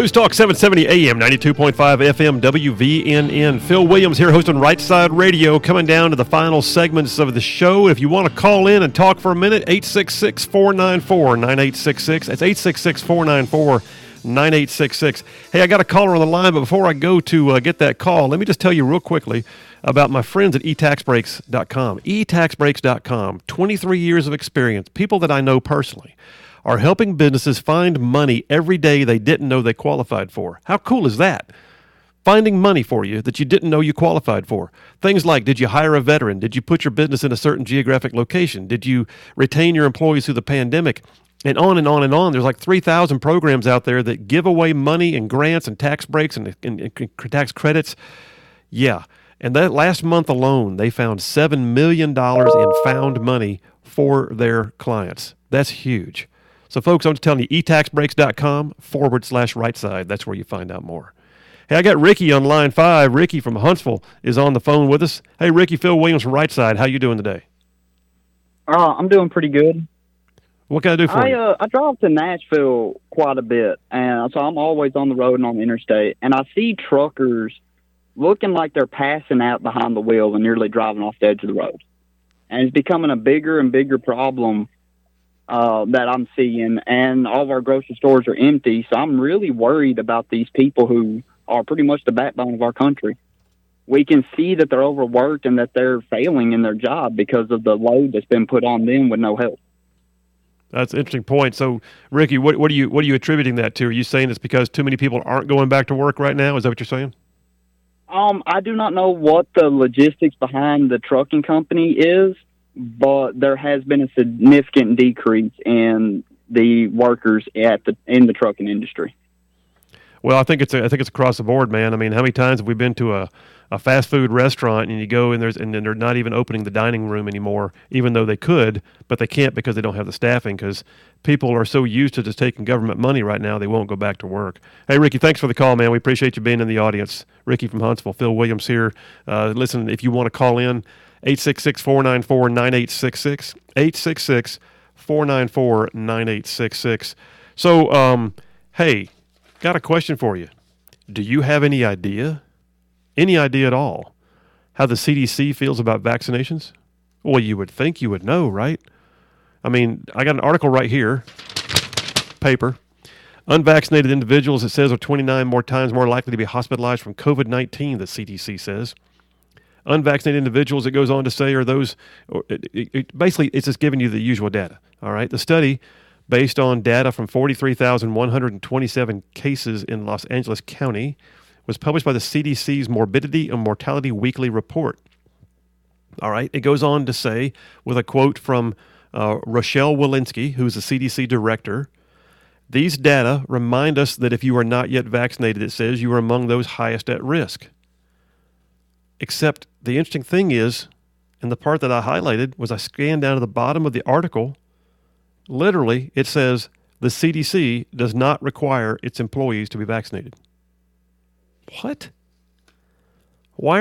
News Talk 770 AM, 92.5 FM, WVNN. Phil Williams here hosting Right Side Radio, coming down to the final segments of the show. If you want to call in and talk for a minute, 866-494-9866. That's 866-494-9866. Hey, I got a caller on the line, but before I go to get that call, let me just tell you real quickly about my friends at eTaxBreaks.com. eTaxBreaks.com, 23 years of experience, people that I know personally, are helping businesses find money every day they didn't know they qualified for. How cool is that? Finding money for you that you didn't know you qualified for. Things like, did you hire a veteran? Did you put your business in a certain geographic location? Did you retain your employees through the pandemic? And on and on and on. There's like 3,000 programs out there that give away money and grants and tax breaks and tax credits. Yeah. And that last month alone, they found $7 million in found money for their clients. That's huge. So, folks, I'm just telling you, eTaxBreaks.com/right side. That's where you find out more. Hey, I got Ricky on line 5. Ricky from Huntsville is on the phone with us. Hey, Ricky, Phil Williams from Right Side. How you doing today? I'm doing pretty good. What can I do for you? I drive to Nashville quite a bit, and so I'm always on the road and on the interstate, and I see truckers looking like they're passing out behind the wheel and nearly driving off the edge of the road. And it's becoming a bigger and bigger problem that I'm seeing, and all of our grocery stores are empty, so I'm really worried about these people who are pretty much the backbone of our country. We can see that they're overworked and that they're failing in their job because of the load that's been put on them with no help. That's an interesting point. So, Ricky, what are you attributing that to? Are you saying it's because too many people aren't going back to work right now? Is that what you're saying? I do not know what the logistics behind the trucking company is, but there has been a significant decrease in the workers in the trucking industry. Well, I think it's across the board, man. I mean, how many times have we been to a fast food restaurant and you go in and they're not even opening the dining room anymore, even though they could, but they can't because they don't have the staffing, because people are so used to just taking government money right now they won't go back to work. Hey, Ricky, thanks for the call, man. We appreciate you being in the audience. Ricky from Huntsville, Phil Williams here. Listen, if you want to call in, 866-494-9866, 866-494-9866. So, hey, got a question for you. Do you have any idea at all, how the CDC feels about vaccinations? Well, you would think you would know, right? I mean, I got an article right here, paper. Unvaccinated individuals, it says, are 29 more times more likely to be hospitalized from COVID-19, the CDC says. Unvaccinated individuals, it goes on to say, are those, basically, it's just giving you the usual data, all right? The study, based on data from 43,127 cases in Los Angeles County, was published by the CDC's Morbidity and Mortality Weekly Report. All right, it goes on to say, with a quote from Rochelle Walensky, who's the CDC director, these data remind us that if you are not yet vaccinated, it says, you are among those highest at risk. Except the interesting thing is, and the part that I highlighted was I scanned down to the bottom of the article. Literally, it says the CDC does not require its employees to be vaccinated. What? Why?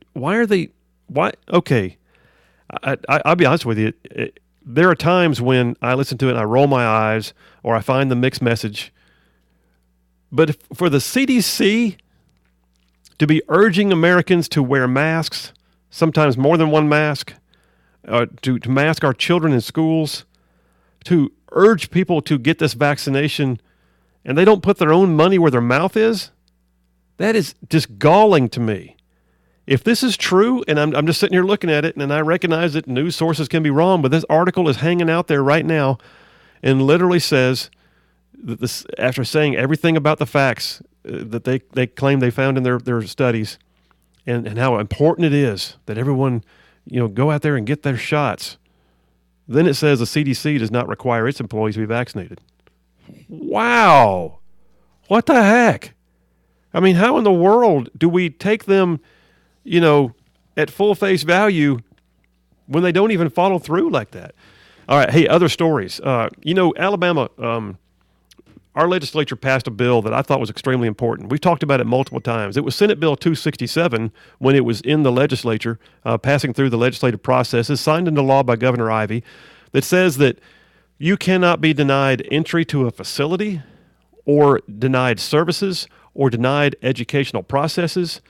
Okay. I'll be honest with you. There are times when I listen to it and I roll my eyes or I find the mixed message. But for the CDC to be urging Americans to wear masks, sometimes more than one mask, to mask our children in schools, to urge people to get this vaccination, and they don't put their own money where their mouth is, that is just galling to me. If this is true, and I'm just sitting here looking at it, and I recognize that news sources can be wrong, but this article is hanging out there right now and literally says, that this, after saying everything about the facts that they claim they found in their studies, and how important it is that everyone, go out there and get their shots, then it says the CDC does not require its employees to be vaccinated. Wow. What the heck? I mean, how in the world do we take them, at full face value when they don't even follow through like that? All right. Hey, other stories. Alabama, our legislature passed a bill that I thought was extremely important. We've talked about it multiple times. It was Senate Bill 267 when it was in the legislature, passing through the legislative processes, signed into law by Governor Ivey, that says that you cannot be denied entry to a facility or denied services or denied educational processes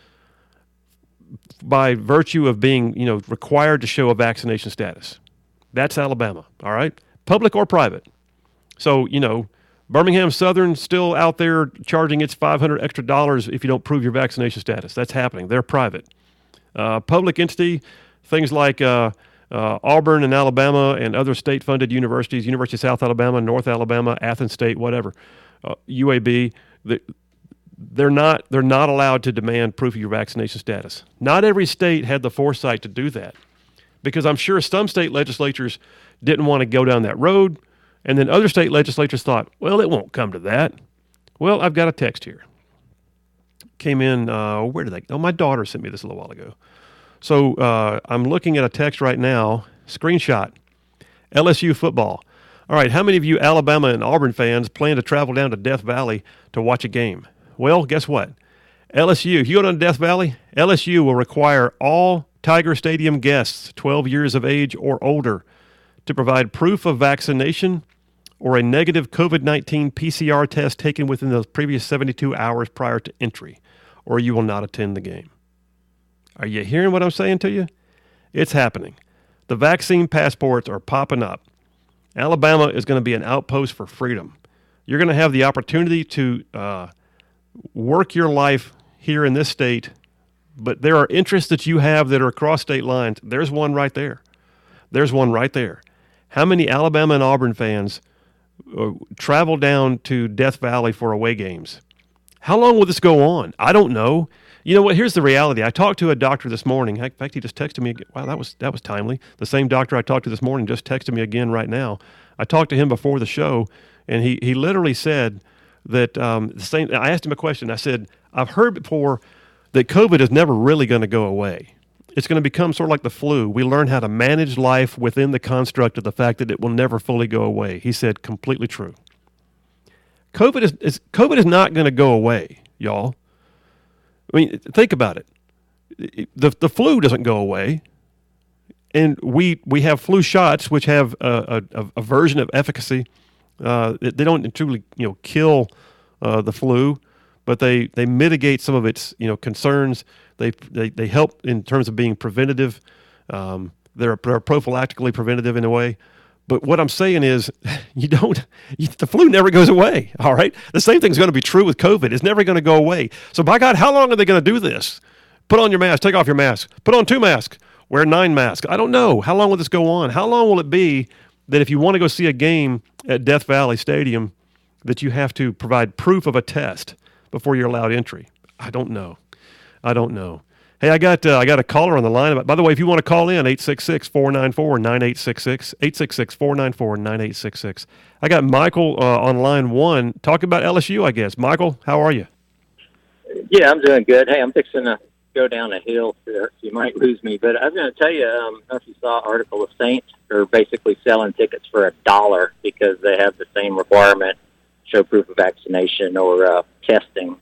by virtue of being, required to show a vaccination status. That's Alabama, all right? Public or private. So, Birmingham Southern still out there charging its $500 extra if you don't prove your vaccination status. That's happening. They're private. Public entity, things like Auburn and Alabama and other state-funded universities, University of South Alabama, North Alabama, Athens State, whatever, UAB, they're not allowed to demand proof of your vaccination status. Not every state had the foresight to do that, because I'm sure some state legislatures didn't want to go down that road, and then other state legislatures thought, well, it won't come to that. Well, I've got a text here. Came in, where did my daughter sent me this a little while ago. So I'm looking at a text right now, screenshot, LSU football. All right, how many of you Alabama and Auburn fans plan to travel down to Death Valley to watch a game? Well, guess what? LSU, if you go down to Death Valley, LSU will require all Tiger Stadium guests 12 years of age or older to provide proof of vaccination or a negative COVID-19 PCR test taken within the previous 72 hours prior to entry, or you will not attend the game. Are you hearing what I'm saying to you? It's happening. The vaccine passports are popping up. Alabama is going to be an outpost for freedom. You're going to have the opportunity to work your life here in this state, but there are interests that you have that are across state lines. There's one right there. There's one right there. How many Alabama and Auburn fans travel down to Death Valley for away games? How long will this go on? I don't know. You know what? Here's the reality. I talked to a doctor this morning. In fact, he just texted me. Wow, that was timely. The same doctor I talked to this morning just texted me again right now. I talked to him before the show, and he literally said that the same. I asked him a question. I said, I've heard before that COVID is never really going to go away. It's going to become sort of like the flu. We learn how to manage life within the construct of the fact that it will never fully go away. He said, completely true. COVID is not going to go away, y'all. I mean, think about it. The flu doesn't go away, and we have flu shots which have a version of efficacy. They don't truly kill the flu, but they mitigate some of its concerns. They help in terms of being preventative. They're prophylactically preventative in a way. But what I'm saying is, the flu never goes away, all right? The same thing's going to be true with COVID. It's never going to go away. So by God, how long are they going to do this? Put on your mask, take off your mask, put on 2 masks, wear 9 masks. I don't know. How long will this go on? How long will it be that if you want to go see a game at Death Valley Stadium, that you have to provide proof of a test before you're allowed entry? I don't know. Hey, I got a caller on the line. By the way, if you want to call in, 866-494-9866, 866-494-9866. I got Michael on line 1 talking about LSU, I guess. Michael, how are you? Yeah, I'm doing good. Hey, I'm fixing to go down a hill here, so you might lose me. But I was going to tell you, I don't know if you saw an article of Saints are basically selling tickets for $1 because they have the same requirement, show proof of vaccination or testing.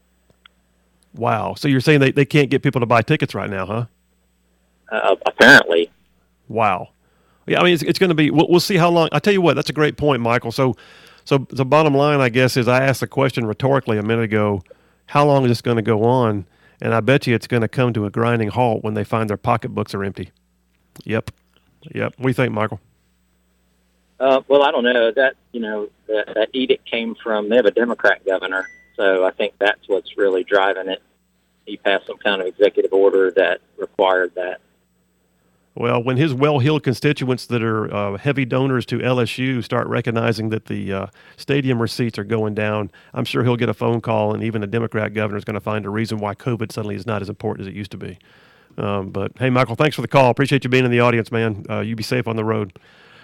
Wow. So you're saying they can't get people to buy tickets right now, huh? Apparently. Wow. Yeah, I mean, it's going to be, we'll see how long. I tell you what, that's a great point, Michael. So the bottom line, I guess, is I asked the question rhetorically a minute ago, how long is this going to go on? And I bet you it's going to come to a grinding halt when they find their pocketbooks are empty. Yep. What do you think, Michael? Well, I don't know. That edict came from, they have a Democrat governor. So I think that's what's really driving it. He passed some kind of executive order that required that. Well, when his well-heeled constituents that are heavy donors to LSU start recognizing that the stadium receipts are going down, I'm sure he'll get a phone call, and even a Democrat governor is going to find a reason why COVID suddenly is not as important as it used to be. But, hey, Michael, thanks for the call. Appreciate you being in the audience, man. You be safe on the road.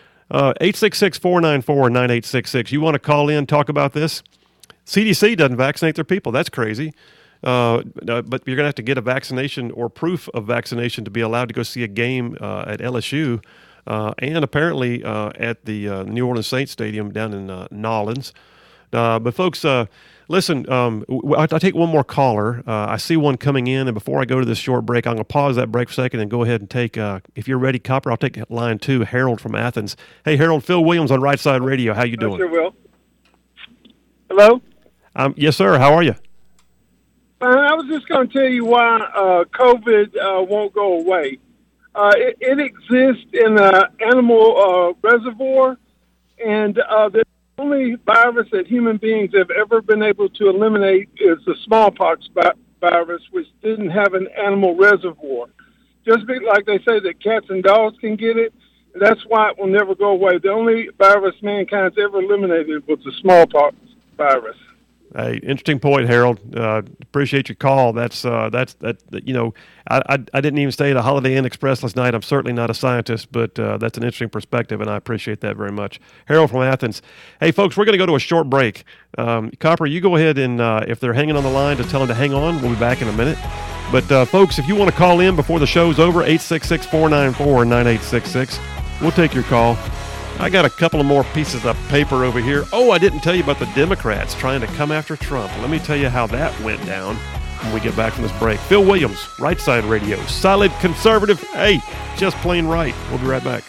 866-494-9866. You want to call in, talk about this? CDC doesn't vaccinate their people. That's crazy. But you're going to have to get a vaccination or proof of vaccination to be allowed to go see a game at LSU and apparently at the New Orleans Saints Stadium down in Nolens. But folks, listen, I'll take one more caller. I see one coming in, and before I go to this short break, I'm going to pause that break for a second and go ahead and take, if you're ready, Copper, I'll take line 2, Harold from Athens. Hey, Harold, Phil Williams on Right Side Radio. How you doing? I sure will. Hello? Yes, sir. How are you? I was just going to tell you why COVID won't go away. It exists in an animal reservoir, and the only virus that human beings have ever been able to eliminate is the smallpox virus, which didn't have an animal reservoir. Just like they say that cats and dogs can get it, that's why it will never go away. The only virus mankind's ever eliminated was the smallpox virus. Hey, interesting point, Harold. Appreciate your call. That's you know, I didn't even stay at a Holiday Inn Express last night. I'm certainly not a scientist, but that's an interesting perspective, and I appreciate that very much. Harold from Athens. Hey, folks, we're going to go to a short break. Copper, you go ahead and if they're hanging on the line, just tell them to hang on. We'll be back in a minute. But folks, if you want to call in before the show's over, 866-494-9866. We'll take your call. I got a couple of more pieces of paper over here. Oh, I didn't tell you about the Democrats trying to come after Trump. Let me tell you how that went down when we get back from this break. Phil Williams, Right Side Radio. Solid conservative. Hey, just plain right. We'll be right back.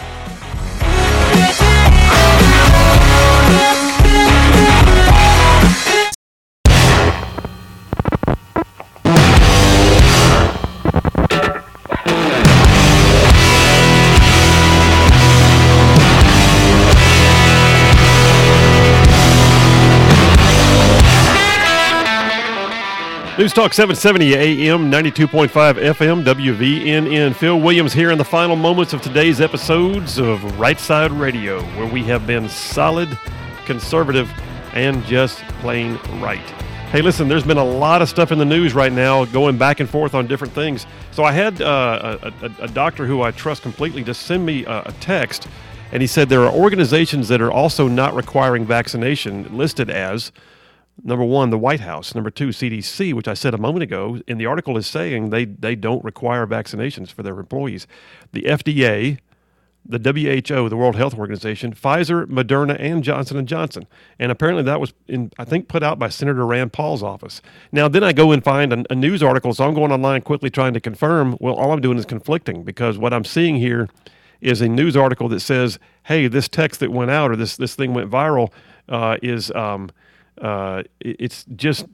News Talk 770 AM, 92.5 FM, WVNN. Phil Williams here in the final moments of today's episodes of Right Side Radio, where we have been solid, conservative, and just plain right. Hey, listen, there's been a lot of stuff in the news right now going back and forth on different things. So I had a doctor who I trust completely just send me a text, and he said there are organizations that are also not requiring vaccination listed as number one, the White House. Number two, CDC, which I said a moment ago. In the article is saying they don't require vaccinations for their employees. The FDA, the WHO, the World Health Organization, Pfizer, Moderna, and Johnson & Johnson. And apparently that was, I think, put out by Senator Rand Paul's office. Now, then I go and find a news article, so I'm going online quickly trying to confirm. Well, all I'm doing is conflicting, because what I'm seeing here is a news article that says, hey, this text that went out or this thing went viral it's just,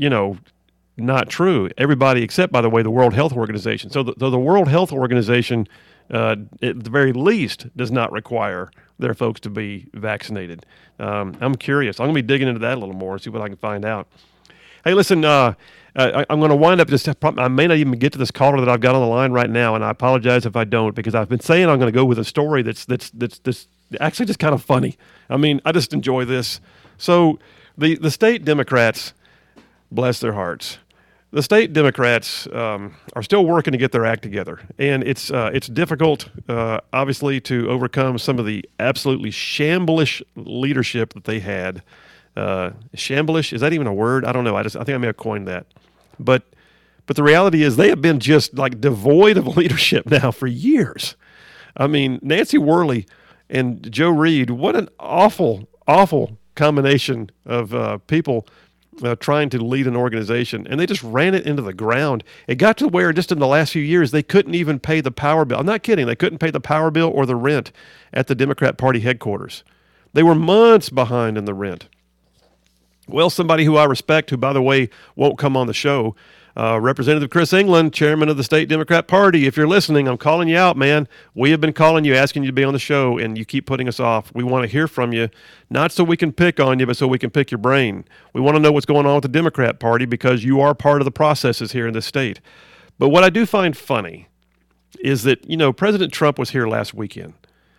not true. Everybody except, by the way, the World Health Organization. So the World Health Organization, at the very least, does not require their folks to be vaccinated. I'm curious. I'm going to be digging into that a little more, see what I can find out. Hey, listen, I'm going to wind up I may not even get to this caller that I've got on the line right now, and I apologize if I don't, because I've been saying I'm going to go with a story that's actually just kind of funny. I mean, I just enjoy this. So the state Democrats, bless their hearts, the state Democrats are still working to get their act together, and it's difficult, obviously, to overcome some of the absolutely shamblish leadership that they had. Shamblish, is that even a word? I don't know. I think I may have coined that, but the reality is they have been just like devoid of leadership now for years. I mean, Nancy Worley and Joe Reed, what an awful combination of people trying to lead an organization, and they just ran it into the ground. It got to where just in the last few years they couldn't even pay the power bill. I'm not kidding. They couldn't pay the power bill or the rent at the Democrat Party headquarters. They were months behind in the rent. Well, somebody who I respect, who, by the way, won't come on the show, Representative Chris England, chairman of the state Democrat Party. If you're listening, I'm calling you out, man. We have been calling you, asking you to be on the show, and you keep putting us off. We want to hear from you, not so we can pick on you, but so we can pick your brain. We want to know what's going on with the Democrat Party, because you are part of the processes here in this state. But what I do find funny is that, President Trump was here last weekend,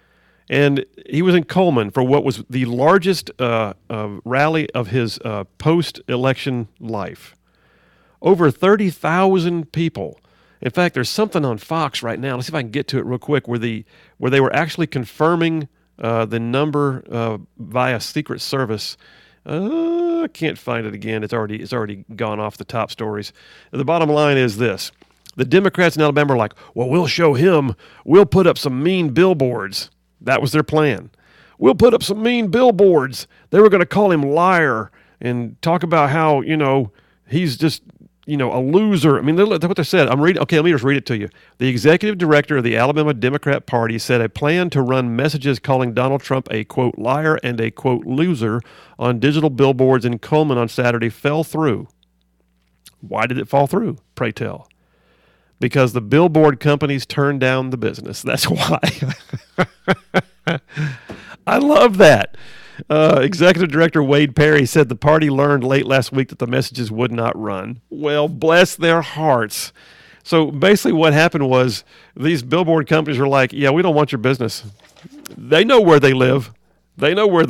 and he was in Coleman for what was the largest rally of his post-election life. Over 30,000 people. In fact, there's something on Fox right now. Let's see if I can get to it real quick, where they were actually confirming the number via Secret Service. I can't find it again. It's already gone off the top stories. The bottom line is this: the Democrats in Alabama are like, well, we'll show him. We'll put up some mean billboards. That was their plan. We'll put up some mean billboards. They were going to call him liar and talk about how he's just a loser. I mean, that's what they said. I'm reading. Okay, let me just read it to you. The executive director of the Alabama Democrat Party said a plan to run messages calling Donald Trump a, quote, liar and a, quote, loser on digital billboards in Coleman on Saturday fell through. Why did it fall through, pray tell? Because the billboard companies turned down the business. That's why. I love that. Executive Director Wade Perry said the party learned late last week that the messages would not run. Well, bless their hearts. So basically what happened was these billboard companies are like, yeah, we don't want your business. They know where they live. The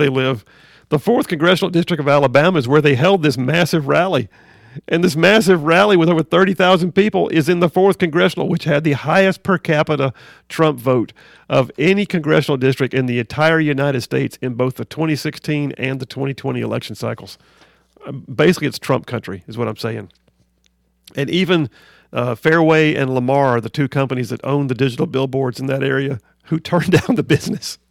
4th Congressional District of Alabama is where they held this massive rally. And this massive rally with over 30,000 people is in the 4th Congressional, which had the highest per capita Trump vote of any congressional district in the entire United States in both the 2016 and the 2020 election cycles. Basically, it's Trump country is what I'm saying. And even Fairway and Lamar, the two companies that own the digital billboards in that area, who turned down the business.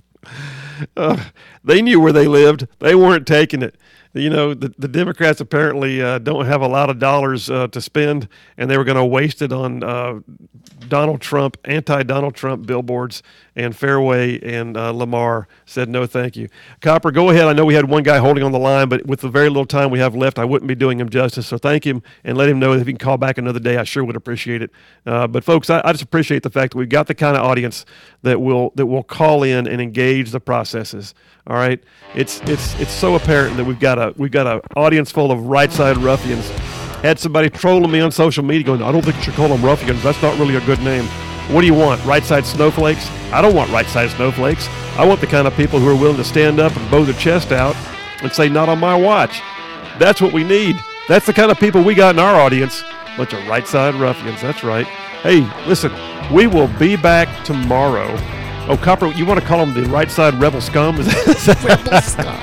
They knew where they lived. They weren't taking it. The Democrats apparently don't have a lot of dollars to spend, and they were going to waste it on Donald Trump, anti-Donald Trump billboards, and Fairway and Lamar said no thank you. Copper, go ahead. I know we had one guy holding on the line, but with the very little time we have left, I wouldn't be doing him justice, so thank him and let him know that if he can call back another day, I sure would appreciate it. But folks, I just appreciate the fact that we've got the kind of audience that will call in and engage the processes. All right, it's so apparent that we've got a audience full of right side ruffians. Had somebody trolling me on social media going, I don't think you should call them ruffians. That's not really a good name. What do you want? Right side snowflakes? I don't want right side snowflakes. I want the kind of people who are willing to stand up and bow their chest out and say, not on my watch. That's what we need. That's the kind of people we got in our audience. Bunch of right side ruffians. That's right. Hey, listen, we will be back tomorrow. Oh, Copper, you want to call them the right side rebel scum? Rebel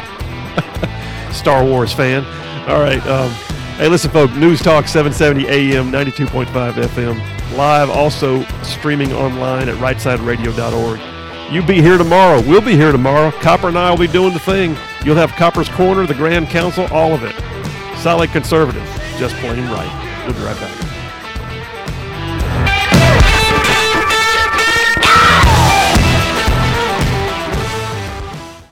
scum. Star Wars fan. All right. Hey, listen, folks, News Talk 770 AM, 92.5 FM. Live, also streaming online at rightsideradio.org. You be here tomorrow. We'll be here tomorrow. Copper and I will be doing the thing. You'll have Copper's Corner, the Grand Council, all of it. Solid conservative. Just plain right. We'll be right back.